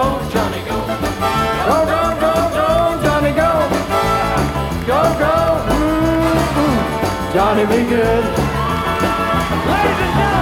Johnny, go. Go, go, go, go, Johnny, go. Go, go, Johnny, be good. Ladies and gentlemen.